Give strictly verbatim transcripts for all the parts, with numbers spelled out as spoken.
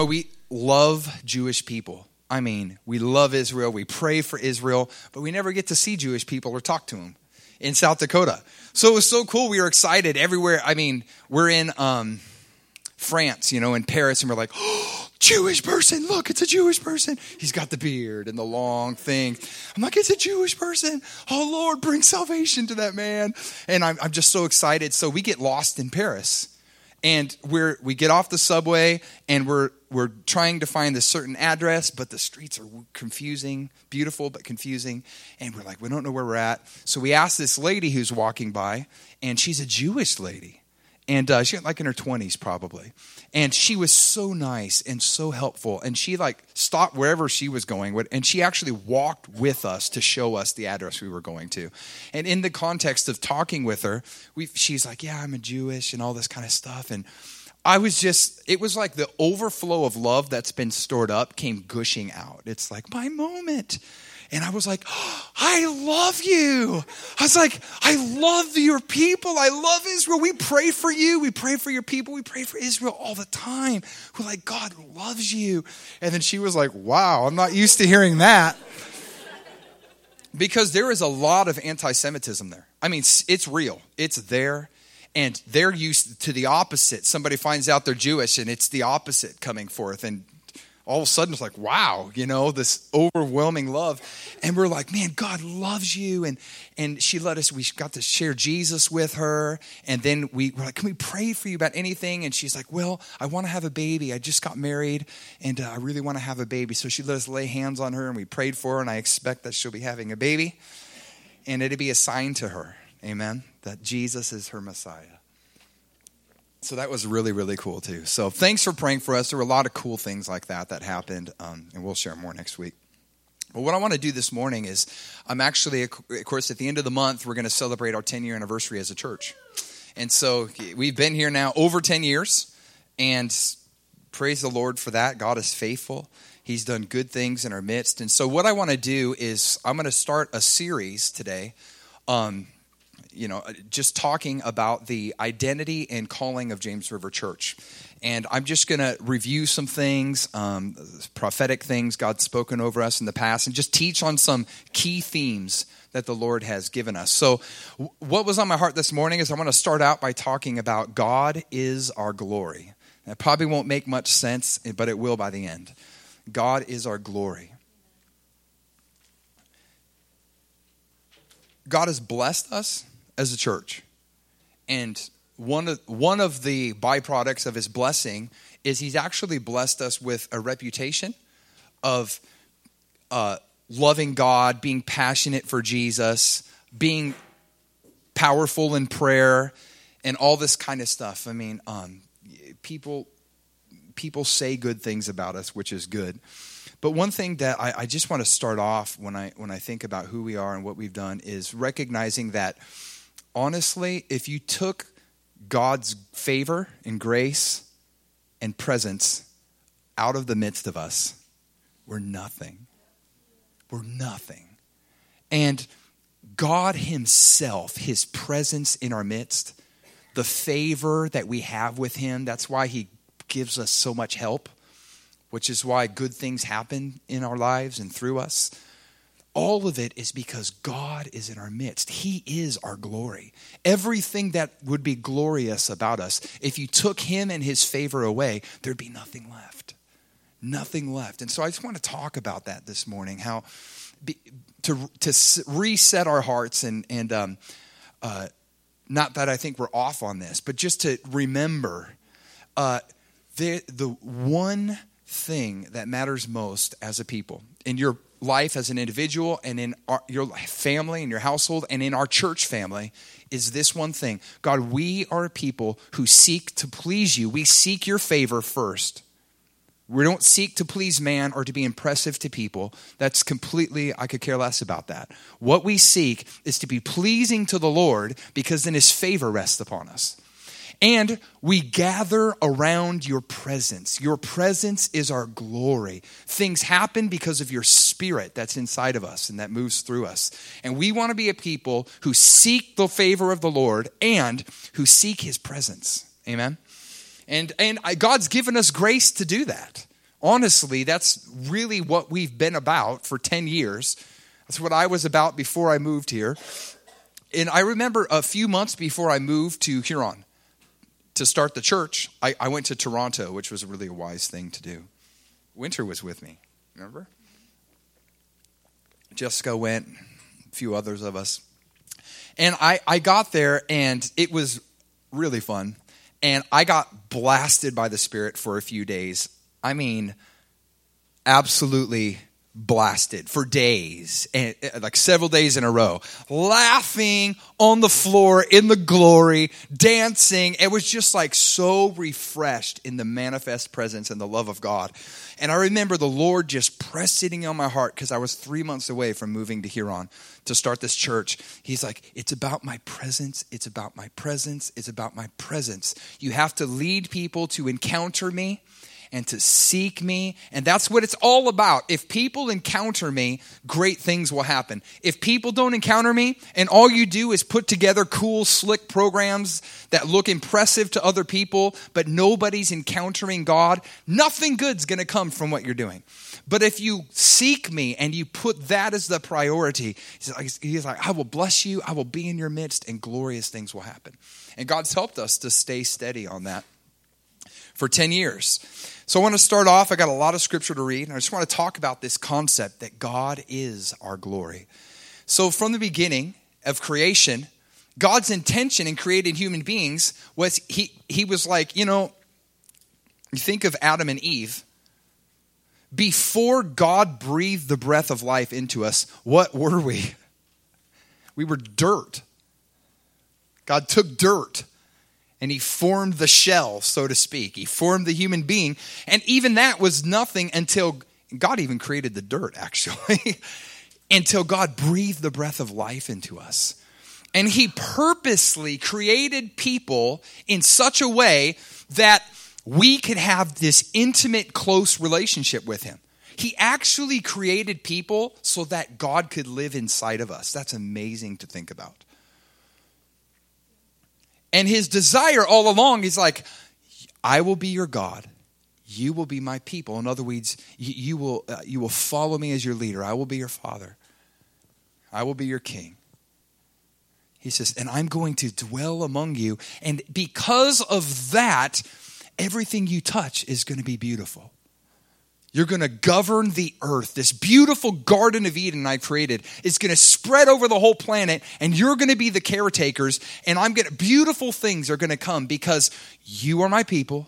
We love Jewish people. I mean, we love Israel. We pray for Israel, but we never get to see Jewish people or talk to them in South Dakota. So it was so cool. We were excited everywhere. I mean, we're in um, France, you know, in Paris, and we're like, oh, Jewish person. Look, it's a Jewish person. He's got the beard and the long thing. I'm like, it's a Jewish person. Oh, Lord, bring salvation to that man. And I'm, I'm just so excited. So we get lost in Paris. And we're we get off the subway, and we're we're trying to find this certain address, but the streets are confusing, beautiful but confusing. And we're like, we don't know where we're at. So we asked this lady who's walking by, and she's a Jewish lady. And uh, she's like in her twenties probably. And she was so nice and so helpful. And she like stopped wherever she was going. And she actually walked with us to show us the address we were going to. And in the context of talking with her, we, she's like, yeah, I'm a Jewish and all this kind of stuff. And I was just, it was like the overflow of love that's been stored up came gushing out. It's like my moment. And I was like, oh, I love you. I was like, I love your people. I love Israel. We pray for you. We pray for your people. We pray for Israel all the time. We're like, God loves you. And then she was like, wow, I'm not used to hearing that. Because there is a lot of anti-Semitism there. I mean, it's real. It's there. And they're used to the opposite. Somebody finds out they're Jewish, and it's the opposite coming forth. And all of a sudden, it's like, wow, you know, this overwhelming love. And we're like, man, God loves you. And and she let us, we got to share Jesus with her. And then we were like, can we pray for you about anything? And she's like, well, I want to have a baby. I just got married, and uh, I really want to have a baby. So she let us lay hands on her, and we prayed for her. And I expect that she'll be having a baby. And it'll be a sign to her, amen, that Jesus is her Messiah. So that was really, really cool too. So thanks for praying for us. There were a lot of cool things like that that happened, um, and we'll share more next week. But what I want to do this morning is, I'm actually, of course, at the end of the month, we're going to celebrate our ten-year anniversary as a church. And so we've been here now over ten years, and praise the Lord for that. God is faithful. He's done good things in our midst. And so what I want to do is, I'm going to start a series today, um, you know, just talking about the identity and calling of James River Church. And I'm just going to review some things, um, prophetic things God's spoken over us in the past, and just teach on some key themes that the Lord has given us. So w- what was on my heart this morning is I want to start out by talking about God is our glory. That probably won't make much sense, but it will by the end. God is our glory. God has blessed us as a church. And one of, one of the byproducts of his blessing is he's actually blessed us with a reputation of uh, loving God, being passionate for Jesus, being powerful in prayer, and all this kind of stuff. I mean, um, people people say good things about us, which is good. But one thing that I, I just want to start off when I when I think about who we are and what we've done is recognizing that, honestly, if you took God's favor and grace and presence out of the midst of us, we're nothing. We're nothing. And God himself, his presence in our midst, the favor that we have with him, that's why he gives us so much help, which is why good things happen in our lives and through us. All of it is because God is in our midst. He is our glory. Everything that would be glorious about us, if you took him and his favor away, there'd be nothing left. Nothing left. And so I just want to talk about that this morning, how be, to to reset our hearts and, and um, uh, not that I think we're off on this, but just to remember uh, the the one thing that matters most as a people in your life as an individual and in our, your family and your household and in our church family is this one thing. God, we are a people who seek to please you. We seek your favor first. We don't seek to please man or to be impressive to people. That's completely, I could care less about that. What we seek is to be pleasing to the Lord because then his favor rests upon us. And we gather around your presence. Your presence is our glory. Things happen because of your spirit that's inside of us and that moves through us. And we want to be a people who seek the favor of the Lord and who seek his presence. Amen? And, and God's given us grace to do that. honestly, that's really what we've been about for ten years. That's what I was about before I moved here. And I remember a few months before I moved to Huron to start the church, I, I went to Toronto, which was really a wise thing to do. Winter was with me, remember? Jessica went, a few others of us. And I, I got there, and it was really fun. And I got blasted by the Spirit for a few days. I mean, absolutely blasted for days, and like several days in a row, laughing on the floor in the glory, dancing. It was just like so refreshed in the manifest presence and the love of God. And I remember the Lord just pressing on my heart because I was three months away from moving to Huron to start this church. He's like, it's about my presence. It's about my presence. It's about my presence. You have to lead people to encounter me and to seek me. And that's what it's all about. If people encounter me, great things will happen. If people don't encounter me and all you do is put together cool, slick programs that look impressive to other people, but nobody's encountering God, nothing good's going to come from what you're doing. But if you seek me and you put that as the priority, he's like, he's like, I will bless you, I will be in your midst, and glorious things will happen. And God's helped us to stay steady on that for ten years. So I want to start off, I got a lot of scripture to read, and I just want to talk about this concept that God is our glory. So from the beginning of creation, God's intention in creating human beings was he, he was like, you know, you think of Adam and Eve. Before God breathed the breath of life into us, what were we? We were dirt. God took dirt and he formed the shell, so to speak. He formed the human being. And even that was nothing until God even created the dirt, actually, until God breathed the breath of life into us. And he purposely created people in such a way that we could have this intimate, close relationship with him. He actually created people so that God could live inside of us. That's amazing to think about. And his desire all along is like, I will be your God. You will be my people. In other words, you, you will uh, you will follow me as your leader. I will be your father. I will be your king. He says, and I'm going to dwell among you. And because of that, everything you touch is going to be beautiful. You're going to govern the earth. This beautiful Garden of Eden I created is going to spread over the whole planet, and you're going to be the caretakers, and I'm going to, beautiful things are going to come because you are my people,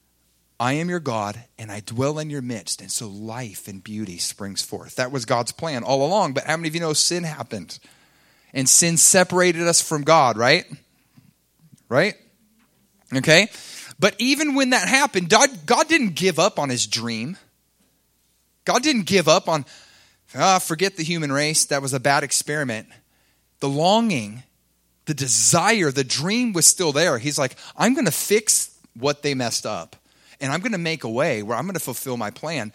I am your God, and I dwell in your midst, and so life and beauty springs forth. That was God's plan all along, but how many of you know sin happened? And sin separated us from God, right? Right? Okay? But even when that happened, God, God didn't give up on his dream. God didn't give up on, ah, forget the human race. That was a bad experiment. The longing, the desire, the dream was still there. He's like, I'm going to fix what they messed up. And I'm going to make a way where I'm going to fulfill my plan.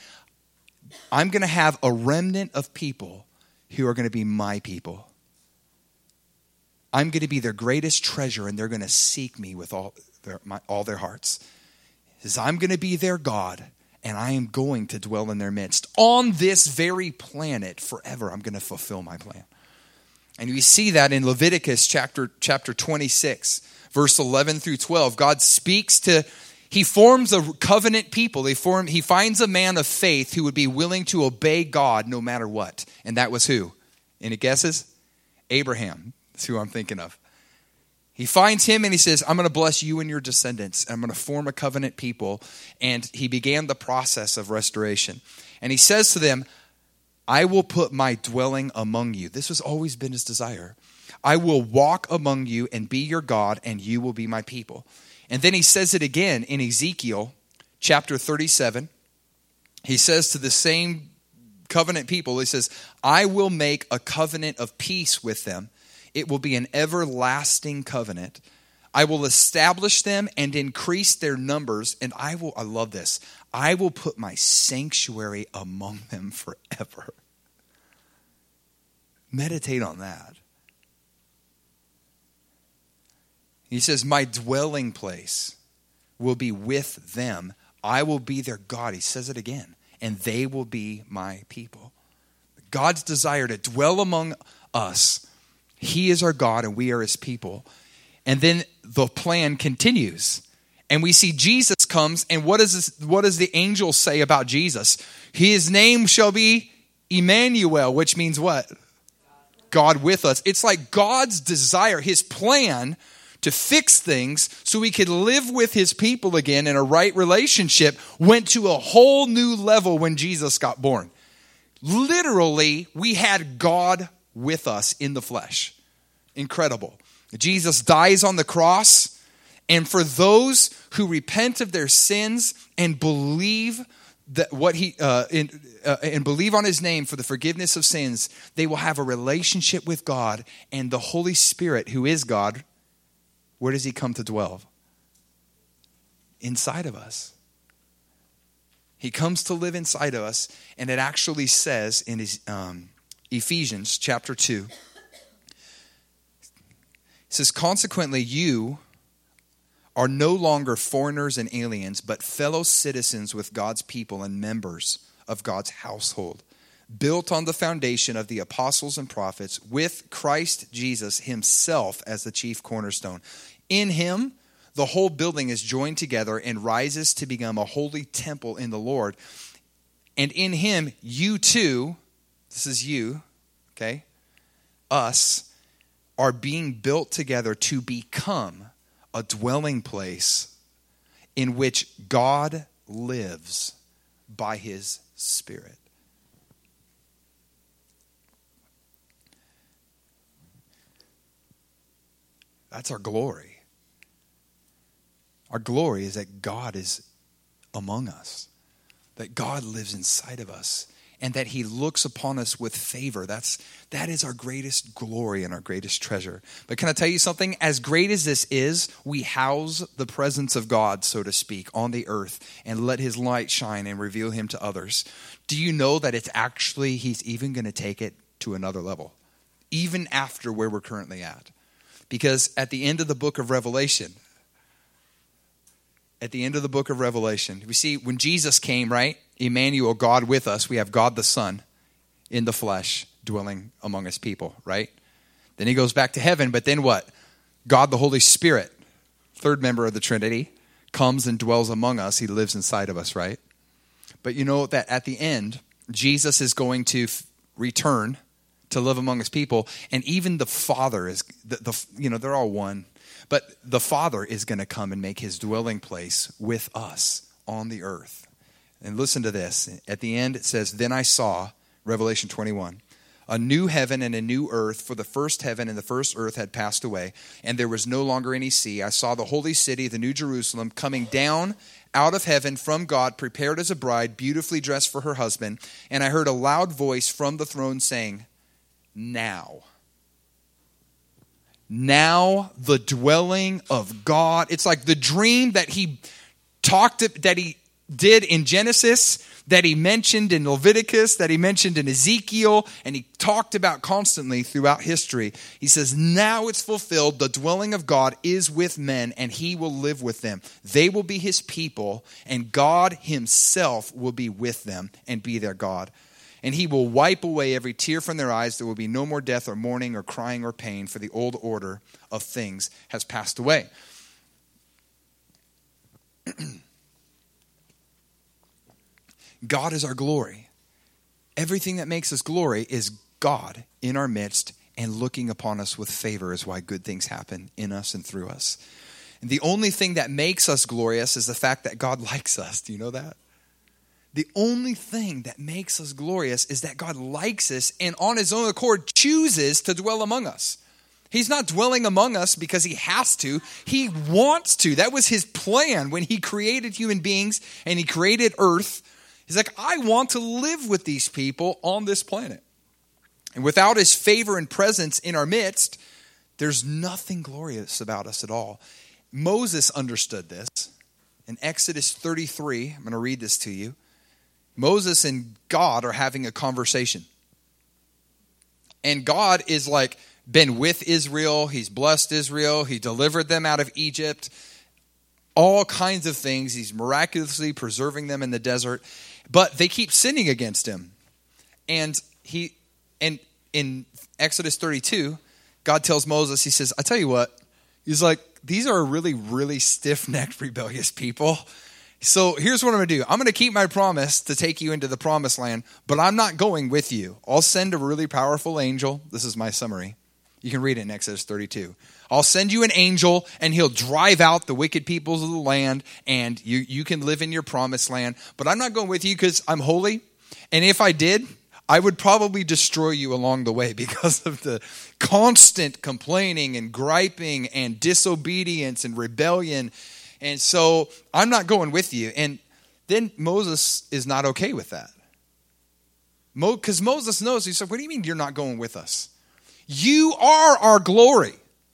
I'm going to have a remnant of people who are going to be my people. I'm going to be their greatest treasure, and they're going to seek me with all their, my, all their hearts. He says, I'm going to be their God. And I am going to dwell in their midst. On this very planet forever, I'm going to fulfill my plan. And we see that in Leviticus chapter, chapter twenty-six, verse eleven through twelve. God speaks to, he forms a covenant people. They form, he finds a man of faith who would be willing to obey God no matter what. And that was who? Any guesses? Abraham. That's who I'm thinking of. He finds him and he says, I'm going to bless you and your descendants. I'm going to form a covenant people. And he began the process of restoration. And he says to them, I will put my dwelling among you. This has always been his desire. I will walk among you and be your God, and you will be my people. And then he says it again in Ezekiel chapter thirty-seven. He says to the same covenant people, he says, I will make a covenant of peace with them. It will be an everlasting covenant. I will establish them and increase their numbers. And I will, I love this, I will put my sanctuary among them forever. Meditate on that. He says, my dwelling place will be with them. I will be their God. He says it again. And they will be my people. God's desire to dwell among us. He is our God and we are his people. And then the plan continues. And we see Jesus comes, and what does this, what does the angel say about Jesus? His name shall be Emmanuel, which means what? God with us. It's like God's desire, his plan to fix things so we could live with his people again in a right relationship went to a whole new level when Jesus got born. Literally, we had God with us in the flesh. Incredible. Jesus dies on the cross, and for those who repent of their sins and believe that what he uh, in, uh, and believe on his name for the forgiveness of sins, they will have a relationship with God, and the Holy Spirit, who is God, where does he come to dwell? Inside of us. He comes to live inside of us, and it actually says in his, um, Ephesians chapter two, it says, consequently, you are no longer foreigners and aliens, but fellow citizens with God's people and members of God's household, built on the foundation of the apostles and prophets, with Christ Jesus himself as the chief cornerstone. In him, the whole building is joined together and rises to become a holy temple in the Lord. And in him, you too, this is you, okay, us, are being built together to become a dwelling place in which God lives by his Spirit. That's our glory. Our glory is that God is among us, that God lives inside of us, and that he looks upon us with favor. That's, that is our greatest glory and our greatest treasure. But can I tell you something? As great as this is, we house the presence of God, so to speak, on the earth and let his light shine and reveal him to others. Do you know that it's actually, he's even going to take it to another level, even after where we're currently at? Because at the end of the book of Revelation, at the end of the book of Revelation, we see when Jesus came, right? Emmanuel, God with us. We have God the Son in the flesh dwelling among his people, right? Then he goes back to heaven, but then what? God the Holy Spirit, third member of the Trinity, comes and dwells among us. He lives inside of us, right? But you know that at the end, Jesus is going to f- return to live among his people, and even the Father is, the, the you know, they're all one. But the Father is going to come and make his dwelling place with us on the earth. And listen to this. At the end it says, then I saw, Revelation twenty-one, a new heaven and a new earth, for the first heaven and the first earth had passed away, and there was no longer any sea. I saw the holy city, the new Jerusalem, coming down out of heaven from God, prepared as a bride, beautifully dressed for her husband. And I heard a loud voice from the throne saying, now. Now the dwelling of God. It's like the dream that he talked, that he did in Genesis, that he mentioned in Leviticus, that he mentioned in Ezekiel, and he talked about constantly throughout history. He says, now it's fulfilled. The dwelling of God is with men, and he will live with them. They will be his people, and God himself will be with them and be their God. And he will wipe away every tear from their eyes. There will be no more death or mourning or crying or pain, for the old order of things has passed away. God is our glory. Everything that makes us glory is God in our midst and looking upon us with favor is why good things happen in us and through us. And the only thing that makes us glorious is the fact that God likes us. Do you know that? The only thing that makes us glorious is that God likes us and on his own accord chooses to dwell among us. He's not dwelling among us because he has to. He wants to. That was his plan when he created human beings and he created earth. He's like, I want to live with these people on this planet. And without his favor and presence in our midst, there's nothing glorious about us at all. Moses understood this. In Exodus thirty-three, I'm going to read this to you. Moses and God are having a conversation. And God is like been with Israel. He's blessed Israel. He delivered them out of Egypt. all kinds of things. He's miraculously preserving them in the desert, but they keep sinning against him. And he, and in Exodus thirty-two, God tells Moses, he says, I tell you what, he's like, these are really, really stiff-necked, rebellious people. So here's what I'm going to do. I'm going to keep my promise to take you into the promised land, but I'm not going with you. I'll send a really powerful angel. This is my summary. You can read it in Exodus thirty-two. I'll send you an angel, and he'll drive out the wicked peoples of the land, and you, you can live in your promised land. But I'm not going with you because I'm holy. And if I did, I would probably destroy you along the way because of the constant complaining and griping and disobedience and rebellion. And so I'm not going with you. And then Moses is not okay with that. Because Mo, Moses knows. He said, what do you mean you're not going with us? You are our glory.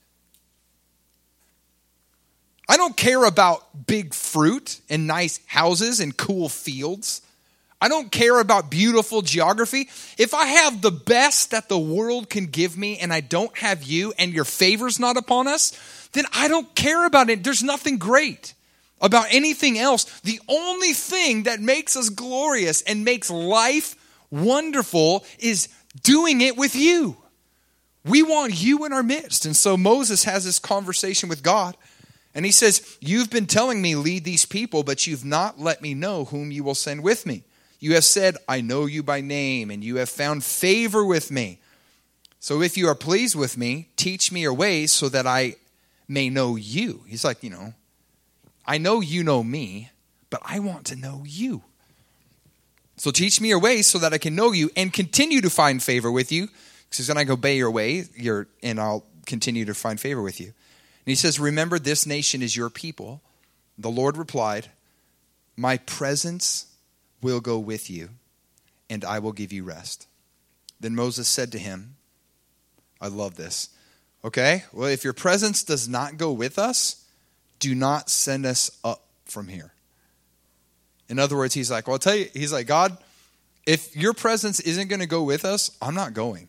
I don't care about big fruit and nice houses and cool fields. I don't care about beautiful geography. If I have the best that the world can give me and I don't have you and your favor's not upon us, then I don't care about it. There's nothing great about anything else. The only thing that makes us glorious and makes life wonderful is doing it with you. We want you in our midst. And so Moses has this conversation with God. And he says, you've been telling me lead these people, but you've not let me know whom you will send with me. You have said, I know you by name, and you have found favor with me. So if you are pleased with me, teach me your ways so that I may know you. He's like, you know, I know you know me, but I want to know you. So teach me your ways so that I can know you and continue to find favor with you. Because then I obey your way, your, and I'll continue to find favor with you. And he says, remember, this nation is your people. The Lord replied, my presence will go with you, and I will give you rest. Then Moses said to him, I love this. Okay, well, if your presence does not go with us, do not send us up from here. In other words, he's like, well, I'll tell you, he's like, God, if your presence isn't going to go with us, I'm not going.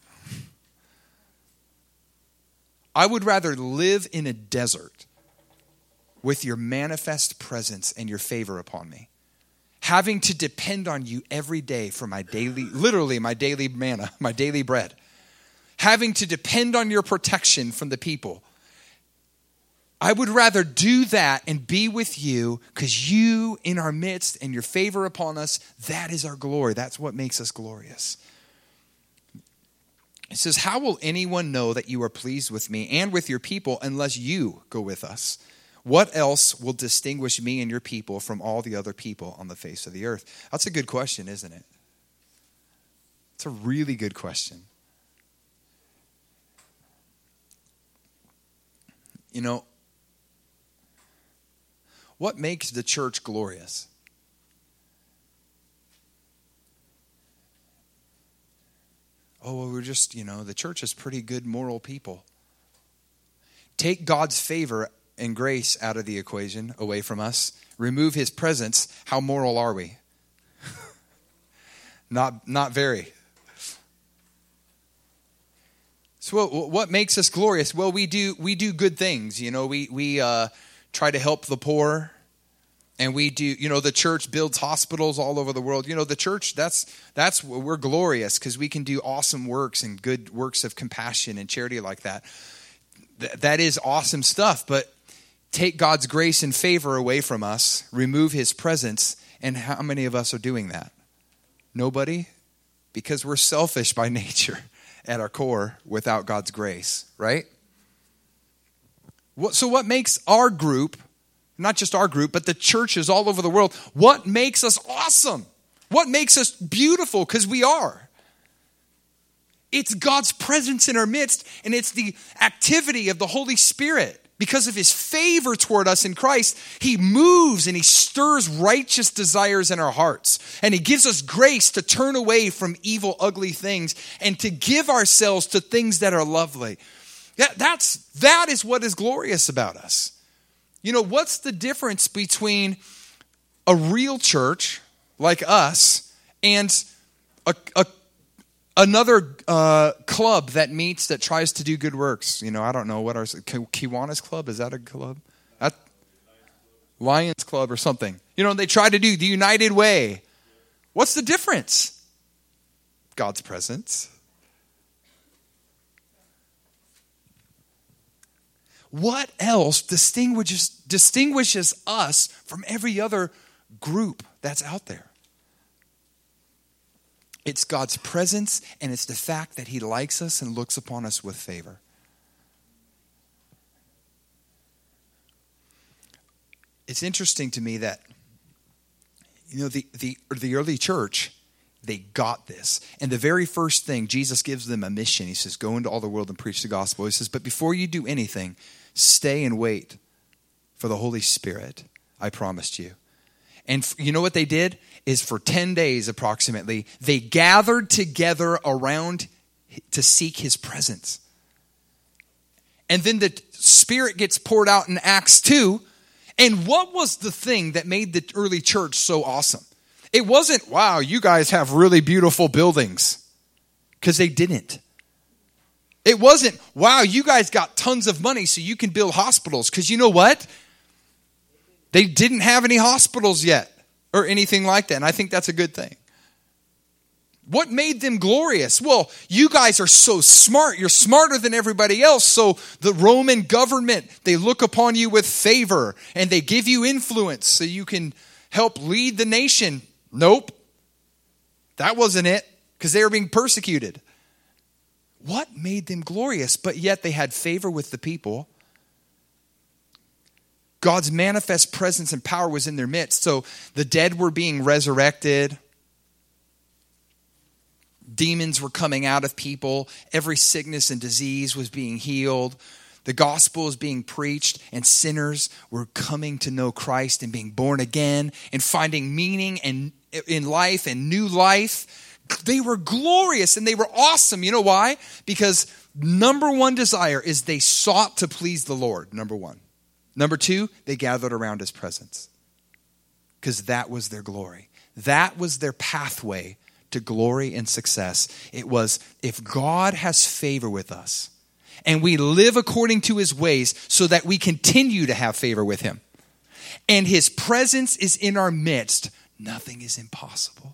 I would rather live in a desert with your manifest presence and your favor upon me, having to depend on you every day for my daily, literally my daily manna, my daily bread, having to depend on your protection from the people. I would rather do that and be with you because you in our midst and your favor upon us, that is our glory. That's what makes us glorious. It says, how will anyone know that you are pleased with me and with your people unless you go with us? What else will distinguish me and your people from all the other people on the face of the earth? That's a good question, isn't it? It's a really good question. You know, what makes the church glorious? Oh, well, we're just, you know, the church is pretty good moral people. Take God's favor and grace out of the equation, away from us. Remove his presence. How moral are we? not, not very. So what, what makes us glorious? Well, we do we do good things. You know, we we uh, try to help the poor. And we do, you know, the church builds hospitals all over the world. You know, the church, that's, that's we're glorious because we can do awesome works and good works of compassion and charity like that. Th- that is awesome stuff. But take God's grace and favor away from us, remove his presence. And how many of us are doing that? Nobody? Because we're selfish by nature at our core without God's grace, right? What, so what makes our group, not just our group, but the churches all over the world, what makes us awesome? What makes us beautiful? Because we are. It's God's presence in our midst, and it's the activity of the Holy Spirit. Because of his favor toward us in Christ, he moves and he stirs righteous desires in our hearts. And he gives us grace to turn away from evil, ugly things and to give ourselves to things that are lovely. That, that's, that is what is glorious about us. You know, what's the difference between a real church like us and a, a another uh, club that meets that tries to do good works? You know, I don't know what our Kiwanis Club, is that a club? That, Lions Club or something. You know, they try to do the United Way. What's the difference? God's presence. What else distinguishes distinguishes us from every other group that's out there? It's God's presence, and it's the fact that he likes us and looks upon us with favor. It's interesting to me that, you know, the, the, the early church, they got this. And the very first thing, Jesus gives them a mission. He says, go into all the world and preach the gospel. He says, but before you do anything, stay and wait for the Holy Spirit I promised you. And you know what they did? Is for ten days approximately, they gathered together around to seek his presence. And then the Spirit gets poured out in Acts two. And what was the thing that made the early church so awesome? It wasn't, wow, you guys have really beautiful buildings. Because they didn't. It wasn't, wow, you guys got tons of money so you can build hospitals. Because you know what? They didn't have any hospitals yet or anything like that. And I think that's a good thing. What made them glorious? Well, you guys are so smart. You're smarter than everybody else. So the Roman government, they look upon you with favor and they give you influence so you can help lead the nation. Nope. That wasn't it, because they were being persecuted. What made them glorious? But yet they had favor with the people. God's manifest presence and power was in their midst. So the dead were being resurrected. Demons were coming out of people. Every sickness and disease was being healed. The gospel was being preached, and sinners were coming to know Christ and being born again and finding meaning and in life and new life. They were glorious and they were awesome. You know why? Because number one desire is they sought to please the Lord, number one. Number two, they gathered around his presence because that was their glory. That was their pathway to glory and success. It was, if God has favor with us and we live according to his ways so that we continue to have favor with him and his presence is in our midst, nothing is impossible.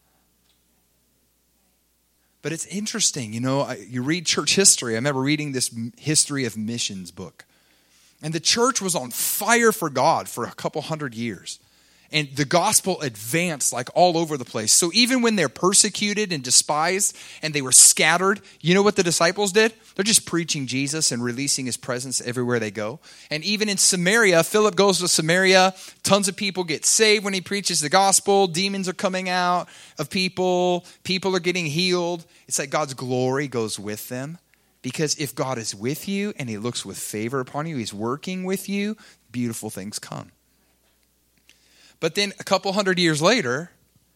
But it's interesting, you know, you read church history. I remember reading this history of missions book. And the church was on fire for God for a couple hundred years. And the gospel advanced like all over the place. So even when they're persecuted and despised and they were scattered, you know what the disciples did? They're just preaching Jesus and releasing his presence everywhere they go. And even in Samaria, Philip goes to Samaria. Tons of people get saved when he preaches the gospel. Demons are coming out of people. People are getting healed. It's like God's glory goes with them. Because if God is with you and he looks with favor upon you, he's working with you, beautiful things come. But then a couple hundred years later,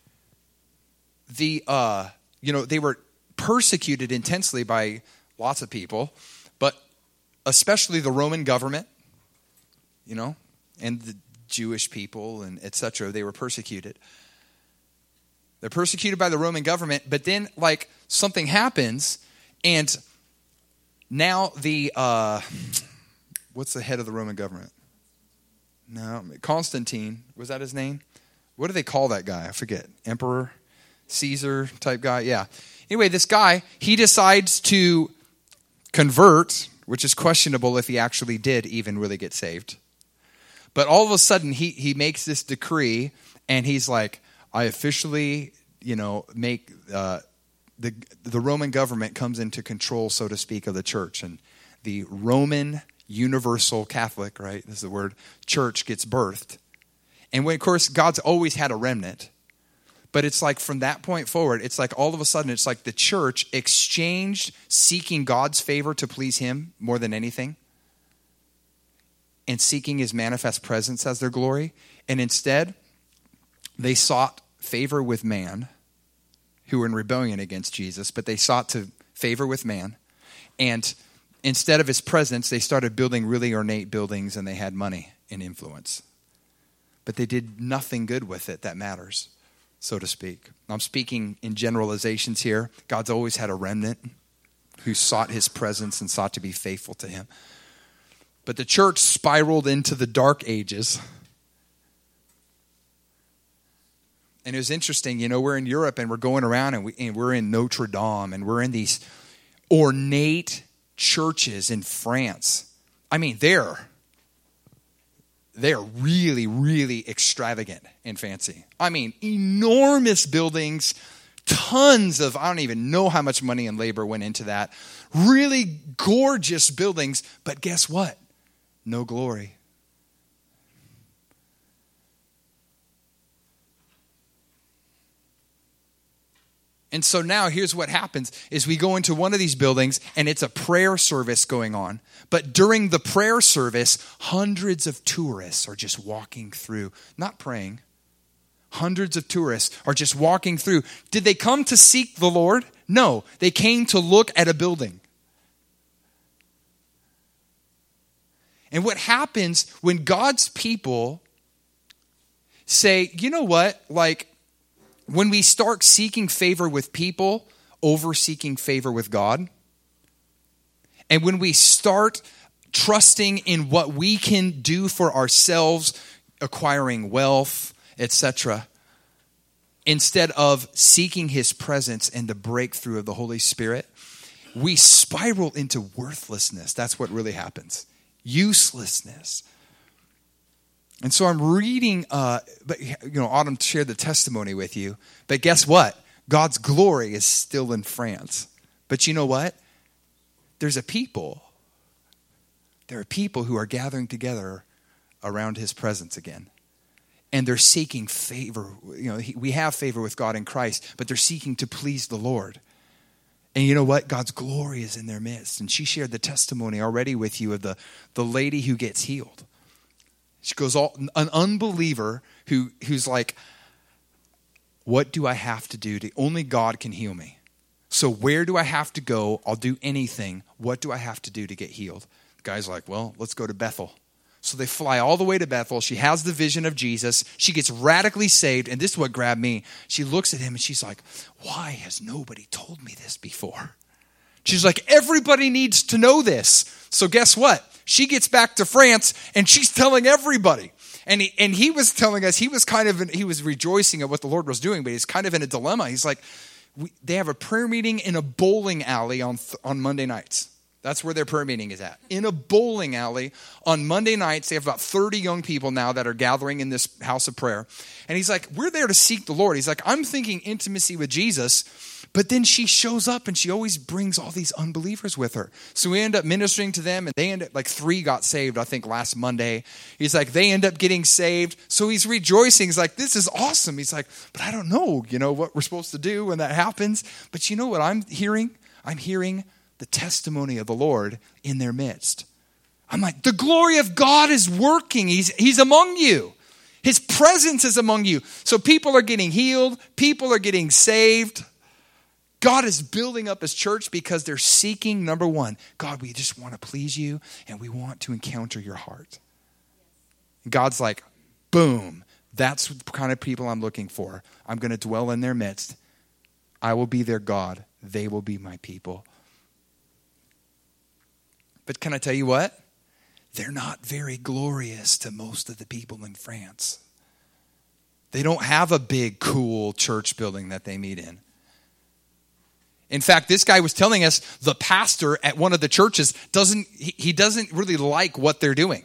the uh, you know, they were persecuted intensely by lots of people, but especially the Roman government, you know, and the Jewish people and et cetera. They were persecuted. They're persecuted by the Roman government, but then like something happens, and now the uh, what's the head of the Roman government? No, Constantine, was that his name? What do they call that guy? I forget. Emperor, Caesar type guy? Yeah. Anyway, this guy, he decides to convert, which is questionable if he actually did even really get saved. But all of a sudden, he, he makes this decree, and he's like, I officially, you know, make, uh, the, the Roman government comes into control, so to speak, of the church. And the Roman Universal Catholic, right? This is the word, church gets birthed. And when, of course, God's always had a remnant. But it's like from that point forward, it's like all of a sudden, it's like the church exchanged seeking God's favor to please him more than anything and seeking his manifest presence as their glory. And instead, they sought favor with man who were in rebellion against Jesus, but they sought to favor with man. And instead of his presence, they started building really ornate buildings and they had money and influence. But they did nothing good with it that matters, so to speak. I'm speaking in generalizations here. God's always had a remnant who sought his presence and sought to be faithful to him. But the church spiraled into the dark ages And it was interesting, you know, we're in Europe and we're going around and, we, and we're in Notre Dame and we're in these ornate churches in France. I mean, they're, they're really, really extravagant and fancy. I mean, enormous buildings, tons of, I don't even know how much money and labor went into that. Really gorgeous buildings, but guess what? No glory. And so now here's what happens is we go into one of these buildings and it's a prayer service going on. But during the prayer service, hundreds of tourists are just walking through, not praying. Hundreds of tourists are just walking through. Did they come to seek the Lord? No, they came to look at a building. And what happens when God's people say, you know what, like, when we start seeking favor with people over seeking favor with God, and when we start trusting in what we can do for ourselves, acquiring wealth, et cetera, instead of seeking his presence and the breakthrough of the Holy Spirit, we spiral into worthlessness. That's what really happens. Uselessness. And so I'm reading, uh, but you know, Autumn shared the testimony with you. But guess what? God's glory is still in France. But you know what? There's a people. There are people who are gathering together around his presence again. And they're seeking favor. You know, he, we have favor with God in Christ, but they're seeking to please the Lord. And you know what? God's glory is in their midst. And she shared the testimony already with you of the, the lady who gets healed. She goes, all, an unbeliever who who's like, what do I have to do to, only God can heal me. So where do I have to go? I'll do anything. What do I have to do to get healed? The guy's like, well, let's go to Bethel. So they fly all the way to Bethel. She has the vision of Jesus. She gets radically saved. And this is what grabbed me. She looks at him and she's like, why has nobody told me this before? She's like, everybody needs to know this. So guess what? She gets back to France and she's telling everybody. And he, and he was telling us, he was kind of, in, he was rejoicing at what the Lord was doing, but he's kind of in a dilemma. He's like, we, they have a prayer meeting in a bowling alley on on Monday nights. That's where their prayer meeting is at. In a bowling alley on Monday nights. They have about thirty young people now that are gathering in this house of prayer. And he's like, we're there to seek the Lord. He's like, I'm thinking intimacy with Jesus. But then she shows up and she always brings all these unbelievers with her. So we end up ministering to them and they end up, like three got saved, I think last Monday. He's like, they end up getting saved. So he's rejoicing. He's like, this is awesome. He's like, but I don't know, you know, what we're supposed to do when that happens. But you know what I'm hearing? I'm hearing the testimony of the Lord in their midst. I'm like, the glory of God is working. He's, he's among you. His presence is among you. So people are getting healed. People are getting saved. God is building up his church because they're seeking, number one, God, we just want to please you and we want to encounter your heart. And God's like, boom, that's the kind of people I'm looking for. I'm going to dwell in their midst. I will be their God. They will be my people. But can I tell you what? They're not very glorious to most of the people in France. They don't have a big, cool church building that they meet in. In fact, this guy was telling us the pastor at one of the churches doesn't, he, he doesn't really like what they're doing.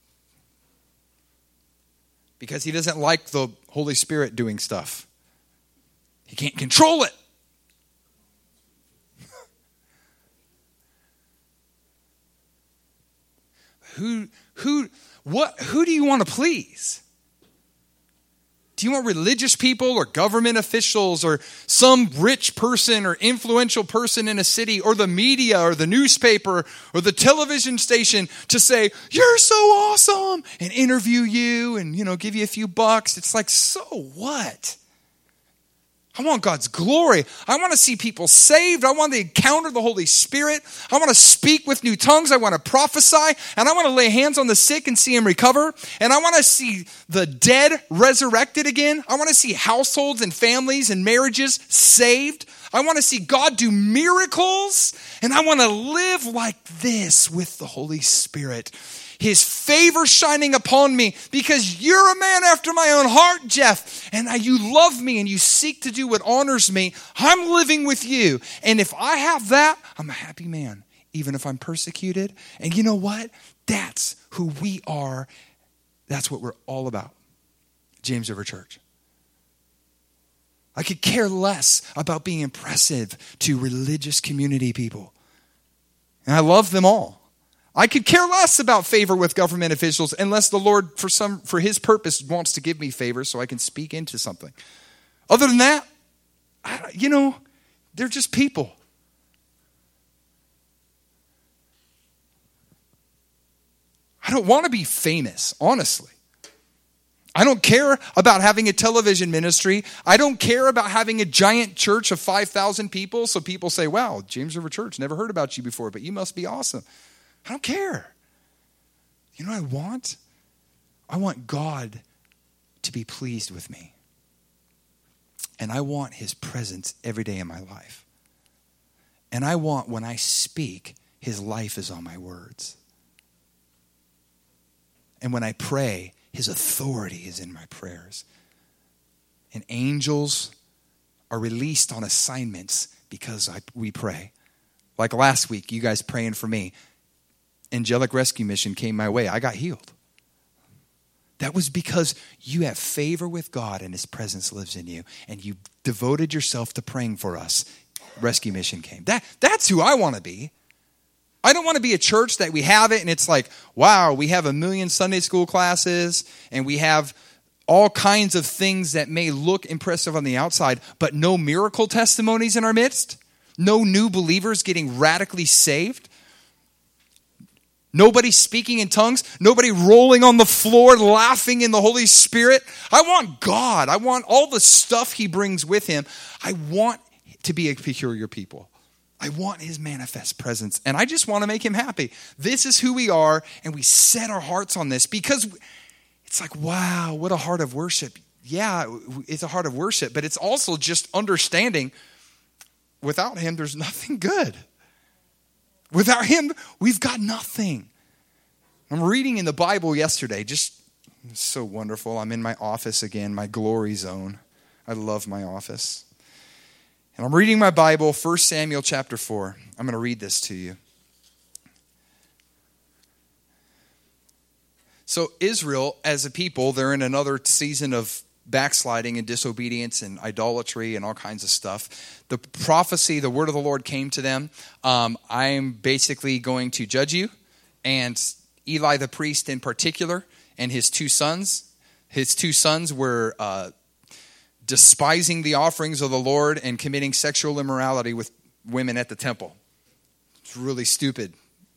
Because he doesn't like the Holy Spirit doing stuff. He can't control it. who, who, what, who do you want to please? Do you want religious people or government officials or some rich person or influential person in a city or the media or the newspaper or the television station to say, you're so awesome, and interview you and, you know, give you a few bucks? It's like, so what? I want God's glory. I want to see people saved. I want to encounter the Holy Spirit. I want to speak with new tongues. I want to prophesy. And I want to lay hands on the sick and see them recover. And I want to see the dead resurrected again. I want to see households and families and marriages saved. I want to see God do miracles. And I want to live like this with the Holy Spirit. his favor shining upon me because you're a man after my own heart, Jeff. And you love me and you seek to do what honors me. I'm living with you. And if I have that, I'm a happy man, even if I'm persecuted. And you know what? That's who we are. That's what we're all about. James River Church. I could care less about being impressive to religious community people. And I love them all. I could care less about favor with government officials unless the Lord, for some, for his purpose, wants to give me favor so I can speak into something. Other than that, I, you know, they're just people. I don't want to be famous, honestly. I don't care about having a television ministry. I don't care about having a giant church of five thousand people so people say, wow, James River Church, never heard about you before, but you must be awesome. I don't care. You know what I want? I want God to be pleased with me. And I want his presence every day in my life. And I want, when I speak, his life is on my words. And when I pray, his authority is in my prayers. And angels are released on assignments because I, we pray. Like last week, you guys praying for me. Angelic Rescue Mission came my way. I got healed. That was because you have favor with God and his presence lives in you. And you devoted yourself to praying for us. Rescue Mission came. That, that's who I want to be. I don't want to be a church that we have it and it's like, wow, we have a million Sunday school classes and we have all kinds of things that may look impressive on the outside, but no miracle testimonies in our midst, no new believers getting radically saved, nobody speaking in tongues, nobody rolling on the floor laughing in the Holy Spirit. I want God. I want all the stuff he brings with him. I want to be a peculiar people. I want his manifest presence, and I just want to make him happy. This is who we are, and we set our hearts on this because it's like, wow, what a heart of worship. Yeah, it's a heart of worship, but it's also just understanding without him, there's nothing good. Without him, we've got nothing. I'm reading in the Bible yesterday, just so wonderful. I'm in my office again, my glory zone. I love my office. And I'm reading my Bible, First Samuel chapter four. I'm going to read this to you. So Israel, as a people, they're in another season of backsliding and disobedience and idolatry and all kinds of stuff. The prophecy, the word of the Lord came to them. Um, I'm basically going to judge you. And Eli the priest in particular and his two sons. His two sons were uh, despising the offerings of the Lord and committing sexual immorality with women at the temple. It's really stupid.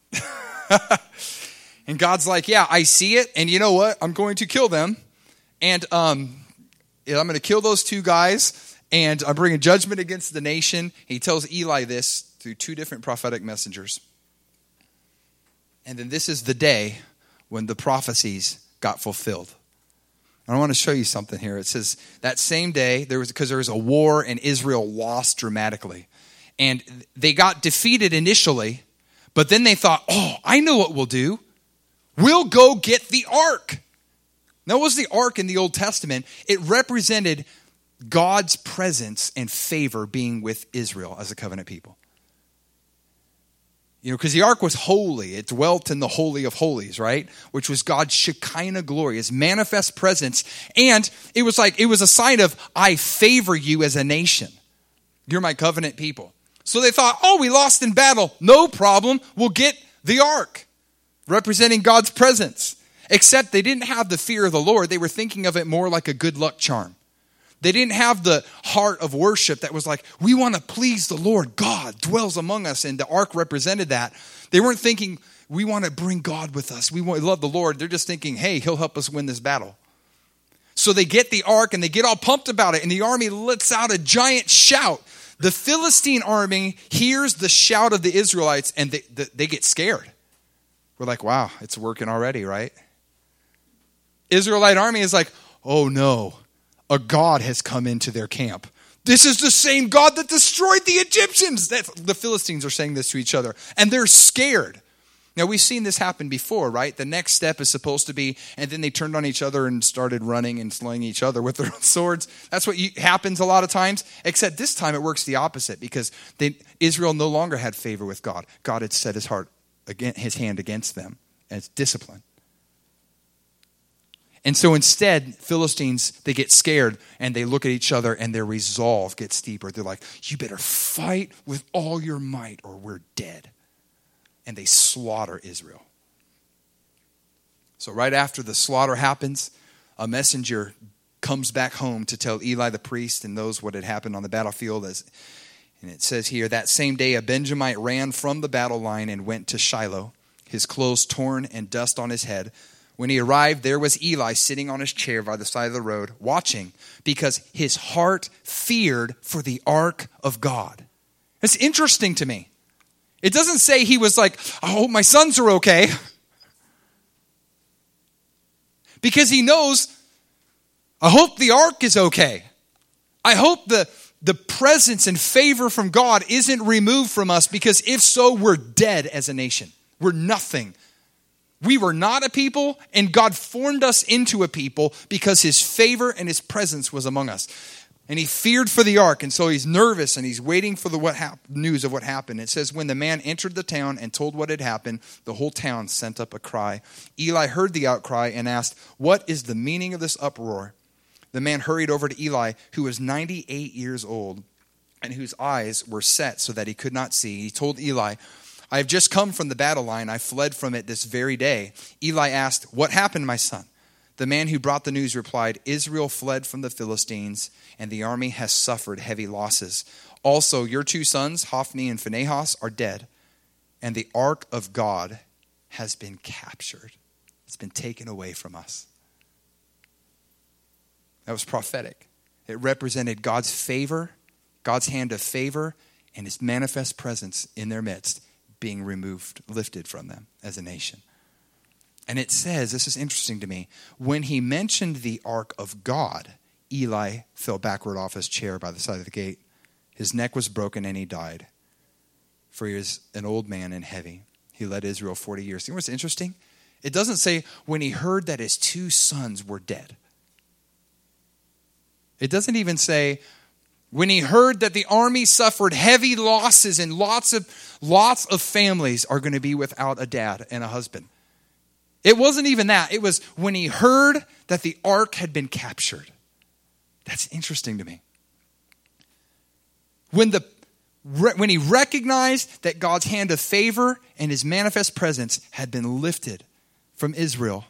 And God's like, yeah, I see it. And you know what? I'm going to kill them. And um, I'm going to kill those two guys. And I'm bringing judgment against the nation. He tells Eli this through two different prophetic messengers. And then this is the day when the prophecies got fulfilled. I want to show you something here. It says that same day, there was because there was a war and Israel lost dramatically. And they got defeated initially, but then they thought, oh, I know what we'll do. We'll go get the ark. Now, what was the ark in the Old Testament? It represented God's presence and favor being with Israel as a covenant people. You know, because the ark was holy. It dwelt in the Holy of Holies, right? Which was God's Shekinah glory, his manifest presence. And it was like, it was a sign of, I favor you as a nation. You're my covenant people. So they thought, oh, we lost in battle. No problem. We'll get the ark, representing God's presence. Except they didn't have the fear of the Lord. They were thinking of it more like a good luck charm. They didn't have the heart of worship that was like, we want to please the Lord. God dwells among us. And the ark represented that. They weren't thinking, we want to bring God with us. We want to love the Lord. They're just thinking, hey, he'll help us win this battle. So they get the ark and they get all pumped about it. And the army lets out a giant shout. The Philistine army hears the shout of the Israelites and they, they get scared. We're like, wow, it's working already, right? Israelite army is like, oh no. A God has come into their camp. This is the same God that destroyed the Egyptians. That's, the Philistines are saying this to each other. And they're scared. Now, we've seen this happen before, right? The next step is supposed to be, and then they turned on each other and started running and slaying each other with their swords. That's what you, happens a lot of times, except this time it works the opposite because they, Israel no longer had favor with God. God had set his heart, against, his hand against them as discipline. And so instead, Philistines, they get scared and they look at each other and their resolve gets deeper. They're like, you better fight with all your might or we're dead. And they slaughter Israel. So right after the slaughter happens, a messenger comes back home to tell Eli the priest and those what had happened on the battlefield. As, and it says here, that same day a Benjamite ran from the battle line and went to Shiloh, his clothes torn and dust on his head. When he arrived, there was Eli sitting on his chair by the side of the road, watching, because his heart feared for the ark of God. It's interesting to me. It doesn't say he was like, I hope my sons are okay. Because he knows, I hope the ark is okay. I hope the, the presence and favor from God isn't removed from us, because if so, we're dead as a nation. We're nothing. We were not a people, and God formed us into a people because his favor and his presence was among us. And he feared for the ark, and so he's nervous, and he's waiting for the what hap- news of what happened. It says, when the man entered the town and told what had happened, the whole town sent up a cry. Eli heard the outcry and asked, what is the meaning of this uproar? The man hurried over to Eli, who was ninety-eight years old, and whose eyes were set so that he could not see. He told Eli, I have just come from the battle line. I fled from it this very day. Eli asked, what happened, my son? The man who brought the news replied, Israel fled from the Philistines, and the army has suffered heavy losses. Also, your two sons, Hophni and Phinehas, are dead, and the ark of God has been captured. It's been taken away from us. That was prophetic. It represented God's favor, God's hand of favor, and his manifest presence in their midst being removed, lifted from them as a nation. And it says, this is interesting to me, when he mentioned the ark of God, Eli fell backward off his chair by the side of the gate. His neck was broken and he died. For he was an old man and heavy. He led Israel forty years. You know what's interesting? It doesn't say when he heard that his two sons were dead. It doesn't even say when he heard that the army suffered heavy losses and lots of, lots of families are going to be without a dad and a husband. It wasn't even that. It was when he heard that the ark had been captured. That's interesting to me. When the when he recognized that God's hand of favor and his manifest presence had been lifted from Israel,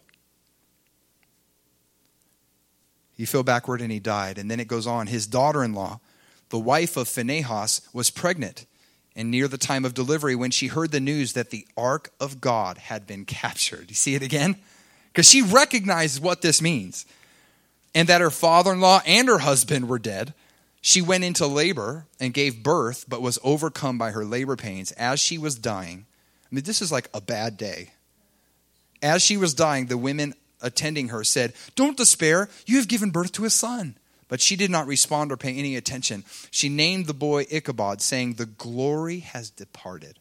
he fell backward and he died. And then it goes on. His daughter-in-law, the wife of Phinehas, was pregnant. And near the time of delivery, when she heard the news that the ark of God had been captured. You see it again? Because she recognizes what this means. And that her father-in-law and her husband were dead. She went into labor and gave birth, but was overcome by her labor pains as she was dying. I mean, this is like a bad day. As she was dying, the women attending her said, don't despair, you have given birth to a son. But she did not respond or pay any attention. She named the boy Ichabod, saying, the glory has departed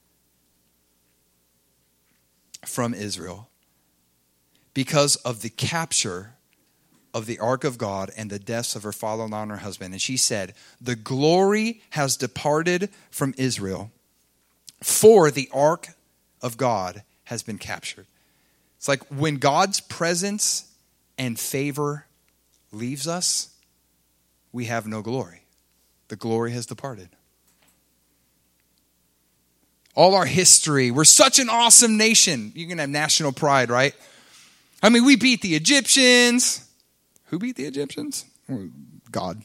from Israel because of the capture of the ark of God and the deaths of her father-in-law and her husband. And she said, the glory has departed from Israel, for the ark of God has been captured. It's like when God's presence and favor leaves us, we have no glory. The glory has departed. All our history, we're such an awesome nation. You can have national pride, right? I mean, we beat the Egyptians. Who beat the Egyptians? God.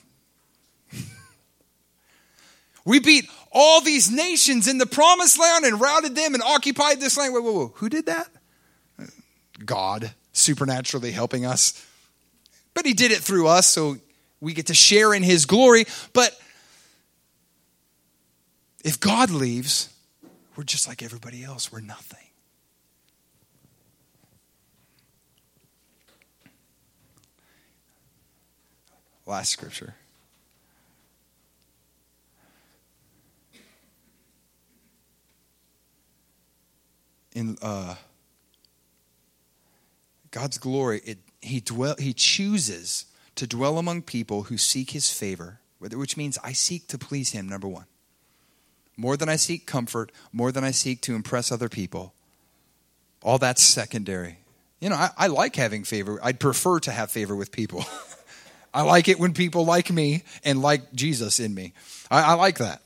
We beat all these nations in the promised land and routed them and occupied this land. Whoa, whoa, whoa. Who did that? God, supernaturally helping us. But he did it through us, so we get to share in his glory. But if God leaves, we're just like everybody else. We're nothing. Last scripture. in uh, God's glory, it, he dwell, he chooses to dwell among people who seek his favor, which means I seek to please him, number one. More than I seek comfort, more than I seek to impress other people. All that's secondary. You know, I, I like having favor. I'd prefer to have favor with people. I like it when people like me and like Jesus in me. I, I like that.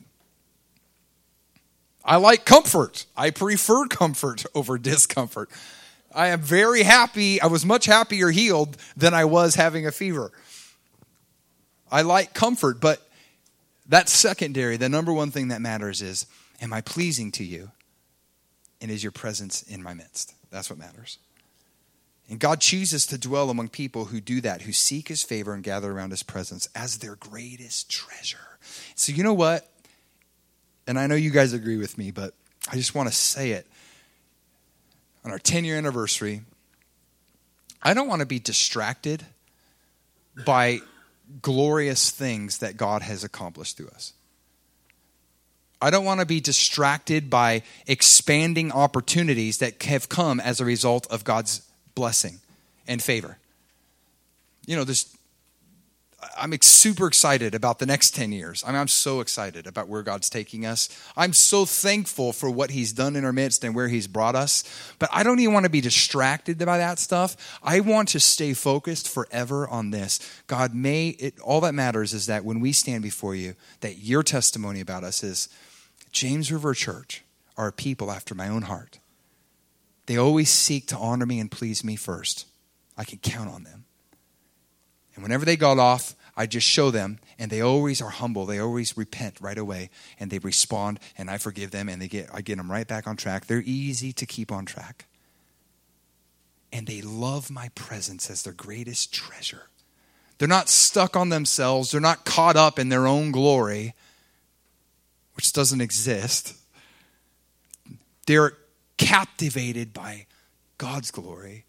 I like comfort. I prefer comfort over discomfort. I am very happy. I was much happier healed than I was having a fever. I like comfort, but that's secondary. The number one thing that matters is, am I pleasing to you? And is your presence in my midst? That's what matters. And God chooses to dwell among people who do that, who seek his favor and gather around his presence as their greatest treasure. So you know what? And I know you guys agree with me, but I just want to say it. On our ten-year anniversary, I don't want to be distracted by glorious things that God has accomplished through us. I don't want to be distracted by expanding opportunities that have come as a result of God's blessing and favor. You know, this, I'm super excited about the next ten years. I mean, I'm so excited about where God's taking us. I'm so thankful for what he's done in our midst and where he's brought us. But I don't even want to be distracted by that stuff. I want to stay focused forever on this. God, may it, all that matters is that when we stand before you, that your testimony about us is, James River Church are a people after my own heart. They always seek to honor me and please me first. I can count on them. And whenever they got off, I just show them, and they always are humble. They always repent right away, and they respond, and I forgive them, and they get I get them right back on track. They're easy to keep on track. And they love my presence as their greatest treasure. They're not stuck on themselves. They're not caught up in their own glory, which doesn't exist. They're captivated by God's glory.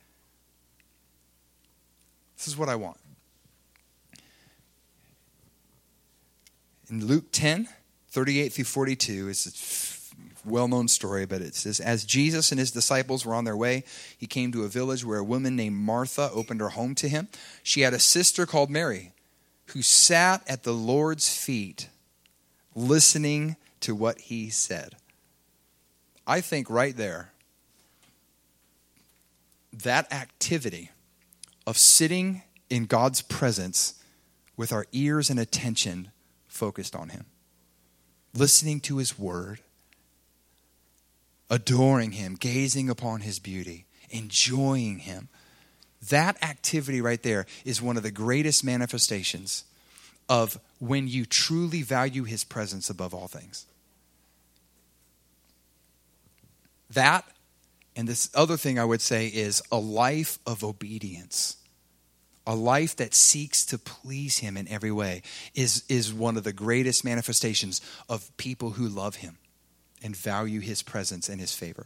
This is what I want. In Luke ten, thirty-eight through forty-two, it's a well-known story, but it says, as Jesus and his disciples were on their way, he came to a village where a woman named Martha opened her home to him. She had a sister called Mary, who sat at the Lord's feet, listening to what he said. I think right there, that activity of sitting in God's presence with our ears and attention focused on him, listening to his word, adoring him, gazing upon his beauty, enjoying him. That activity right there is one of the greatest manifestations of when you truly value his presence above all things. That, and this other thing I would say is a life of obedience. A life that seeks to please him in every way is, is one of the greatest manifestations of people who love him and value his presence and his favor.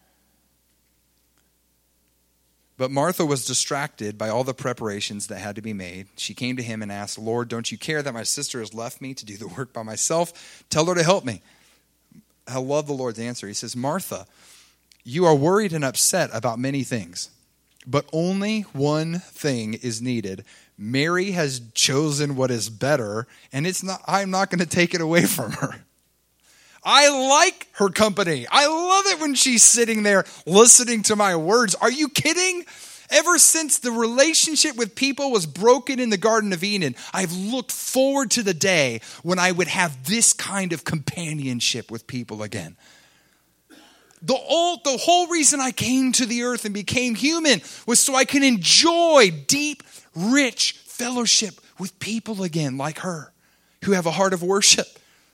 But Martha was distracted by all the preparations that had to be made. She came to him and asked, Lord, don't you care that my sister has left me to do the work by myself? Tell her to help me. I love the Lord's answer. He says, Martha, you are worried and upset about many things, but only one thing is needed. Mary has chosen what is better, and it's not. I'm not going to take it away from her. I like her company. I love it when she's sitting there listening to my words. Are you kidding? Ever since the relationship with people was broken in the Garden of Eden, I've looked forward to the day when I would have this kind of companionship with people again. The whole, the whole reason I came to the earth and became human was so I can enjoy deep, rich fellowship with people again like her who have a heart of worship.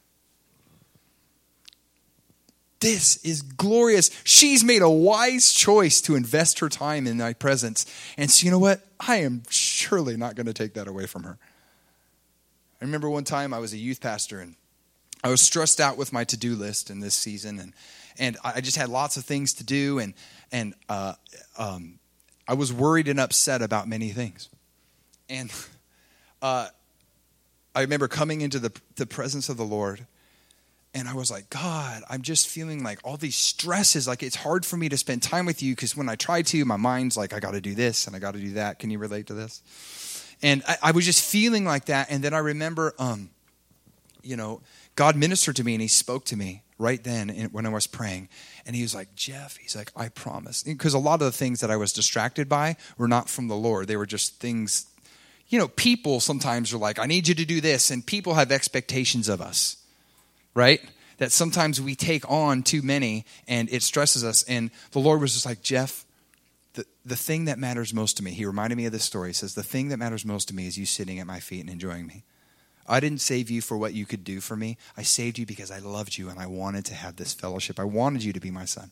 This is glorious. She's made a wise choice to invest her time in my presence. And so you know what? I am surely not going to take that away from her. I remember one time I was a youth pastor and I was stressed out with my to-do list in this season. And, and I just had lots of things to do. And, and uh, um, I was worried and upset about many things. And uh, I remember coming into the, the presence of the Lord. And I was like, God, I'm just feeling like all these stresses. Like it's hard for me to spend time with you because when I try to, my mind's like, I got to do this and I got to do that. Can you relate to this? And I, I was just feeling like that. And then I remember, um, you know, God ministered to me and he spoke to me right then when I was praying. And he was like, Jeff, he's like, I promise. Because a lot of the things that I was distracted by were not from the Lord. They were just things, you know, people sometimes are like, I need you to do this. And people have expectations of us. Right? That sometimes we take on too many and it stresses us. And the Lord was just like, Jeff, the, the thing that matters most to me, he reminded me of this story. He says, the thing that matters most to me is you sitting at my feet and enjoying me. I didn't save you for what you could do for me. I saved you because I loved you and I wanted to have this fellowship. I wanted you to be my son.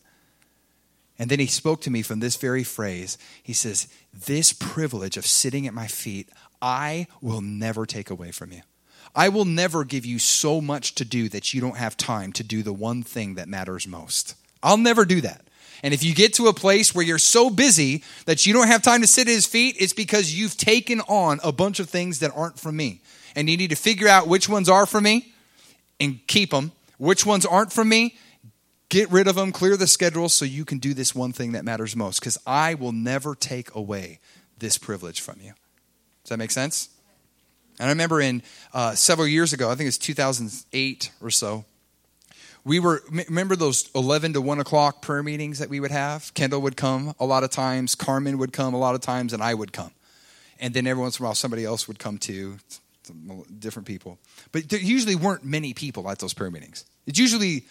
And then he spoke to me from this very phrase. He says, this privilege of sitting at my feet, I will never take away from you. I will never give you so much to do that you don't have time to do the one thing that matters most. I'll never do that. And if you get to a place where you're so busy that you don't have time to sit at his feet, it's because you've taken on a bunch of things that aren't from me. And you need to figure out which ones are from me and keep them. Which ones aren't from me, get rid of them, clear the schedule so you can do this one thing that matters most. Because I will never take away this privilege from you. Does that make sense? And I remember in uh, several years ago, I think it was two thousand eight or so, we were, remember those eleven to one o'clock prayer meetings that we would have? Kendall would come a lot of times, Carmen would come a lot of times, and I would come. And then every once in a while, somebody else would come too, different people. But there usually weren't many people at those prayer meetings. It's usually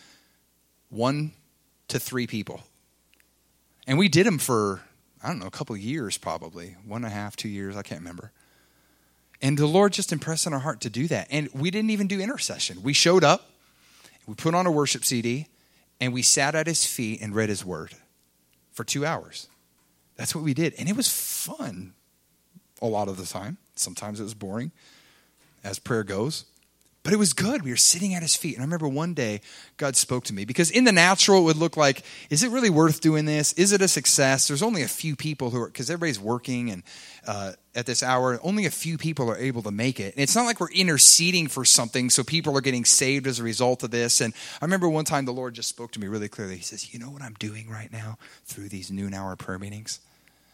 one to three people. And we did them for, I don't know, a couple of years probably, one and a half, two years, I can't remember. And the Lord just impressed on our heart to do that. And we didn't even do intercession. We showed up, we put on a worship C D, and we sat at his feet and read his word for two hours. That's what we did. And it was fun a lot of the time. Sometimes it was boring, as prayer goes. But it was good. We were sitting at his feet. And I remember one day God spoke to me. Because in the natural, it would look like, is it really worth doing this? Is it a success? There's only a few people who are, because everybody's working and uh, at this hour, only a few people are able to make it. And it's not like we're interceding for something so people are getting saved as a result of this. And I remember one time the Lord just spoke to me really clearly. He says, you know what I'm doing right now through these noon hour prayer meetings?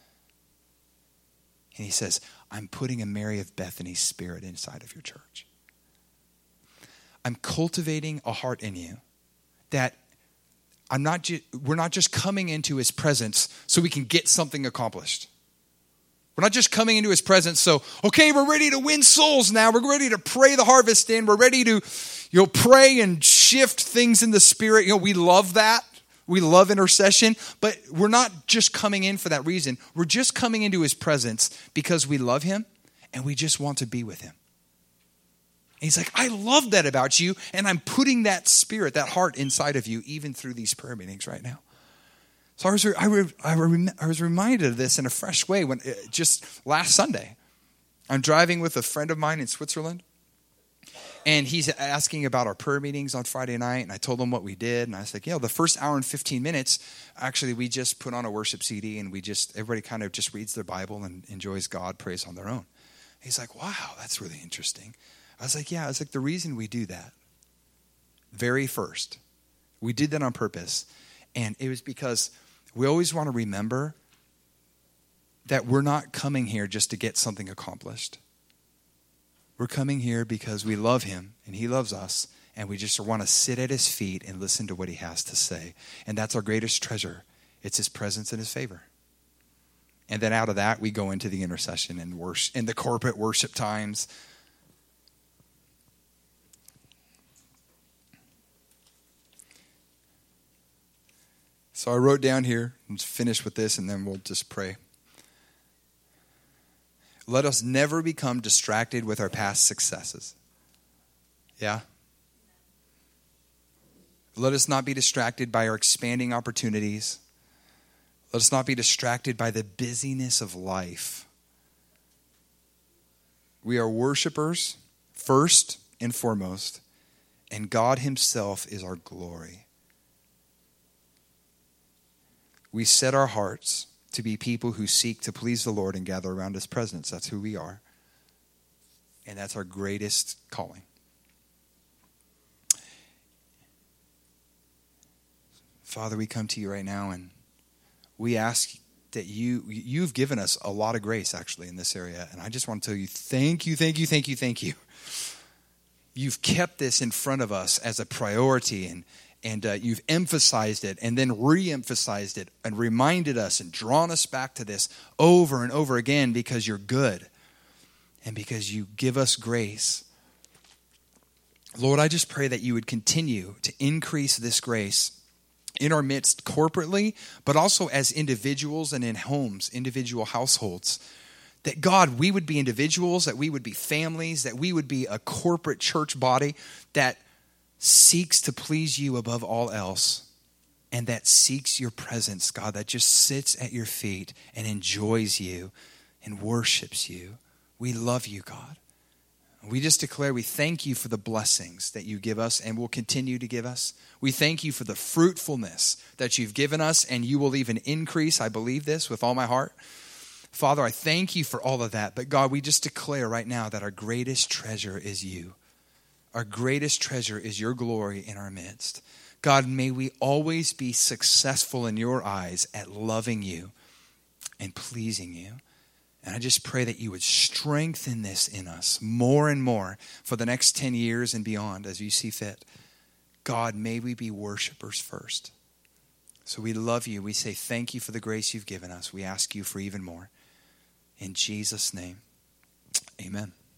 And he says, I'm putting a Mary of Bethany spirit inside of your church. I'm cultivating a heart in you that I'm not ju- we're not just coming into his presence so we can get something accomplished. We're not just coming into his presence so, okay, we're ready to win souls now. We're ready to pray the harvest in. We're ready to, you know, pray and shift things in the spirit. You know, we love that. We love intercession, but we're not just coming in for that reason. We're just coming into his presence because we love him and we just want to be with him. And he's like, I love that about you, and I'm putting that spirit, that heart inside of you, even through these prayer meetings right now. So I was, I, re, I, re, I was reminded of this in a fresh way when just last Sunday. I'm driving with a friend of mine in Switzerland, and he's asking about our prayer meetings on Friday night, and I told him what we did, and I was like, you know, the first hour and fifteen minutes, actually, we just put on a worship C D, and we just, everybody kind of just reads their Bible and enjoys God, prays on their own. He's like, wow, that's really interesting. I was like, yeah, I was like, the reason we do that, very first, we did that on purpose. And it was because we always want to remember that we're not coming here just to get something accomplished. We're coming here because we love him and he loves us. And we just want to sit at his feet and listen to what he has to say. And that's our greatest treasure. It's his presence and his favor. And then out of that, we go into the intercession and worship, in the corporate worship times. So I wrote down here, let's finish with this and then we'll just pray. Let us never become distracted with our past successes. Yeah? Let us not be distracted by our expanding opportunities. Let us not be distracted by the busyness of life. We are worshipers first and foremost, and God himself is our glory. We set our hearts to be people who seek to please the Lord and gather around his presence. That's who we are. And that's our greatest calling. Father, we come to you right now and we ask that you, you've given us a lot of grace actually in this area. And I just want to tell you, thank you, thank you, thank you, thank you. You've kept this in front of us as a priority, and and uh, you've emphasized it and then re-emphasized it and reminded us and drawn us back to this over and over again because you're good and because you give us grace. Lord, I just pray that you would continue to increase this grace in our midst corporately, but also as individuals and in homes, individual households. That God, we would be individuals, that we would be families, that we would be a corporate church body that seeks to please you above all else, and that seeks your presence, God, that just sits at your feet and enjoys you and worships you. We love you, God. We just declare we thank you for the blessings that you give us and will continue to give us. We thank you for the fruitfulness that you've given us, and you will even increase. I believe this with all my heart. Father, I thank you for all of that. But God, we just declare right now that our greatest treasure is you. Our greatest treasure is your glory in our midst. God, may we always be successful in your eyes at loving you and pleasing you. And I just pray that you would strengthen this in us more and more for the next ten years and beyond as you see fit. God, may we be worshipers first. So we love you. We say thank you for the grace you've given us. We ask you for even more. In Jesus' name, amen.